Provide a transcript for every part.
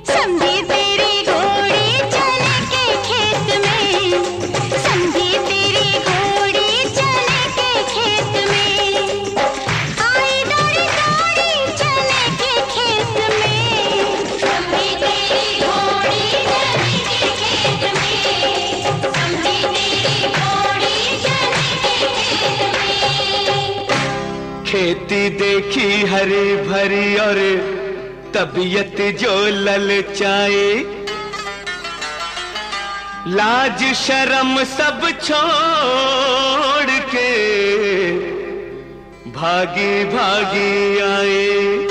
समझी तेरी घोड़ी चले के खेत में, समझी तेरी घोड़ी चले के खेत में, आई दौड़ी दौड़ी चले के खेत में, समझी तेरी घोड़ी चले के खेत में, समझी तेरी घोड़ी चले के खेत में। खेती देखी हरी भरी और तबीयत जो ललचाए, लाज शर्म सब छोड़ के भागी भागी आए।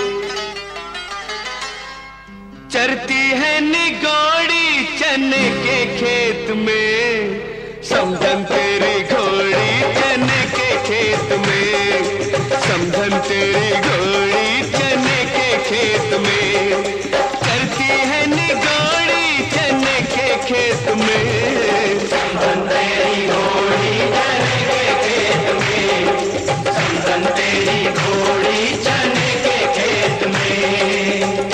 चरती है निगोड़ी चने के खेत में, समझन तेरी घोड़ी चने के खेत में, समझन तेरी घोड़ी चने के खेत में, चरती है निगोड़ी चने के खेत में, समझन तेरी घोड़ी चने के खेत में, समझन तेरी घोड़ी चने के खेत में।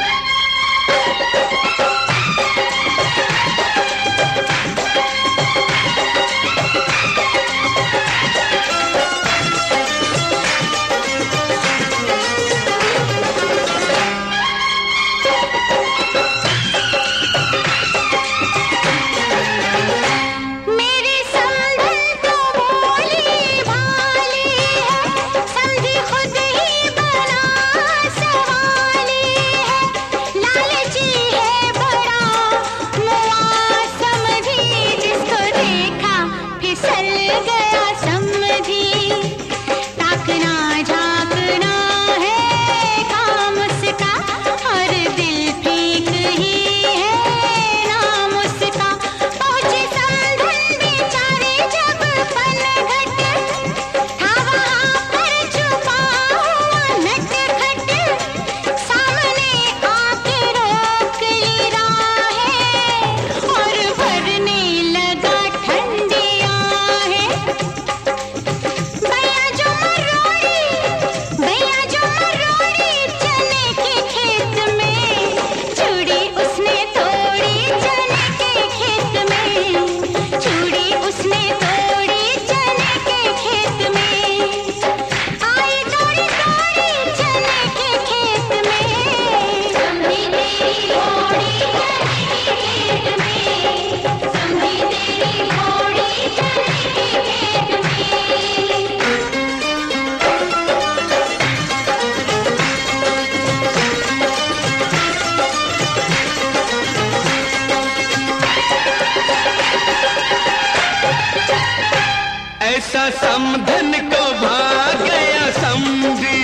ऐसा समधन को भाग गया समझी,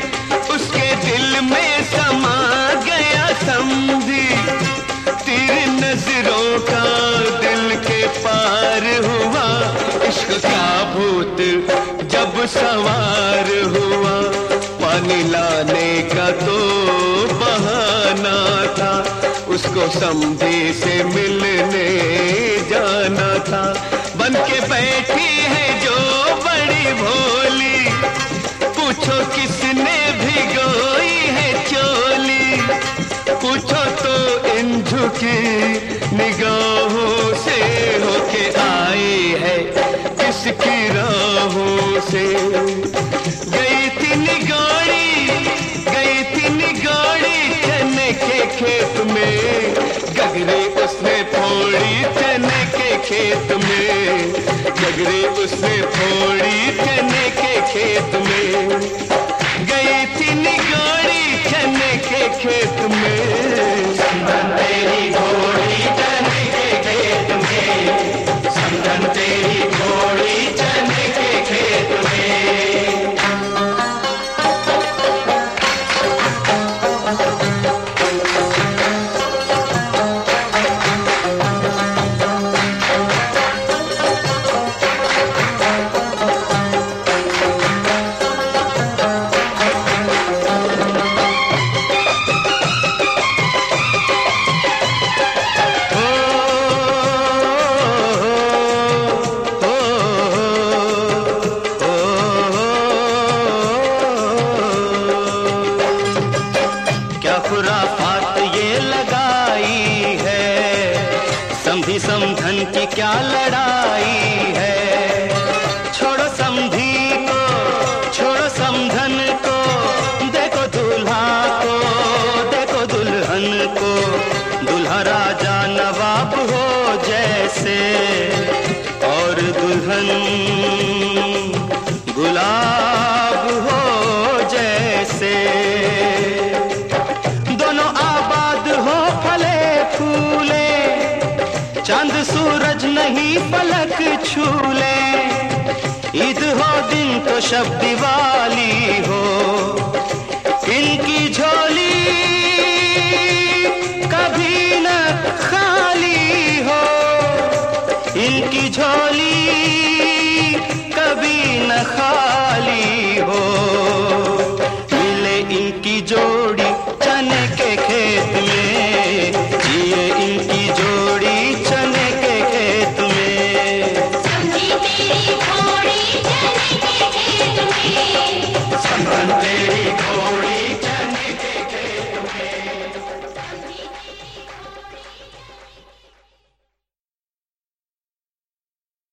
उसके दिल में समा गया समझी, तेरी नजरों का दिल के पार हुआ, इश्क का भूत जब सवार हुआ, पानी लाने का तो बहाना था, उसको समझी से मिलने जाना था। बन के बैठी है जो बड़ी भोली, पूछो किसने भिगोई है चोली, पूछो तो इन झुकी निगाहों से होके आई है किसकी राहों से। गई थी निगोड़ी चने के खेत में, गगरे उसने फोड़ी चने के खेत में, गगरे उसने फोड़ी चने के खेत में, गई थी निगोड़ी चने के खेत में, समझन तेरी घोड़ी चने के खेत में, समझन तेरी घोड़ी चने के खेत में। समधी समधन की क्या लड़ाई है। छोड़ो समधी को, छोड़ो समधन को, देखो दूल्हा को, देखो दुल्हन को। दूल्हा राजा नवाब हो जैसे और दुल्हन गुलाब हो जैसे। दोनों आबाद हो फले फूले, चांद सूरज नहीं पलक छूले। ईद हो दिन तो शब दिवाली हो, इनकी झोली कभी न खाली हो, इनकी झोली